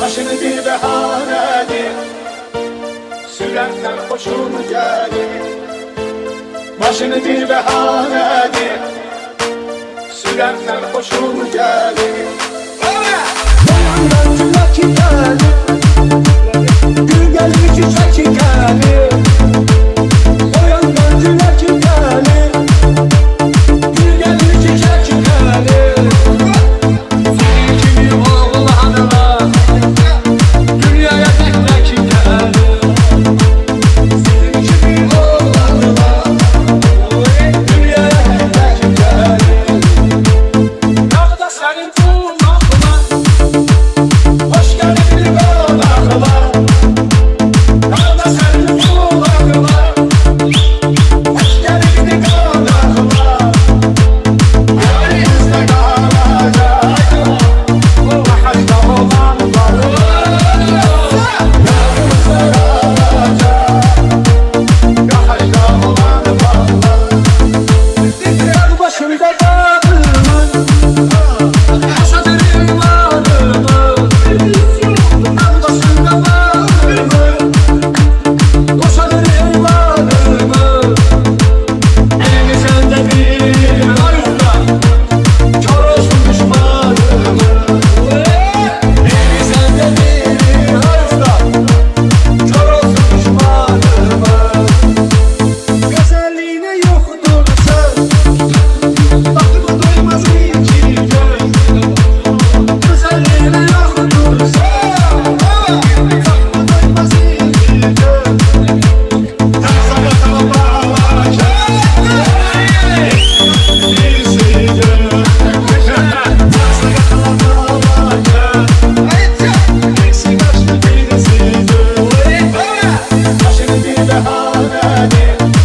Başını bir behanedir, sürersen hoşun gelir. Başını bir behanedir, sürersen hoşun gelir. Yandan tülaki gelir, gül gelir çiçek gelir. O yandan tülaki gelir, gül gelir çiçek gelir. Senin gibi oğlanlar dünyaya tek gelir. Senin gibi oğlanlar dünyaya tek gelir. Nerede senin kulaklar? Hoş geldin konaklar. Nerede senin kulaklar? Hoş geldin konaklar. Yerimizde kalacak bu haşta olanlar. Yerimizde kalacak bu haşta olanlar. Yer başında dağılır, yaşadığım varlığımı. Yer başında dağılır, yaşadığım varlığımı. Elimizde bir ayıpla, kör olsun düşmanımı. Elimizde bir ayıpla, kör olsun düşmanımı. Güzelliğine yoktur söz, bakıma doymaz iki göz. Güzelliğine yoktur söz, bakıma doymaz iki göz. Her sabah bağlayacak Başını bir behanedir,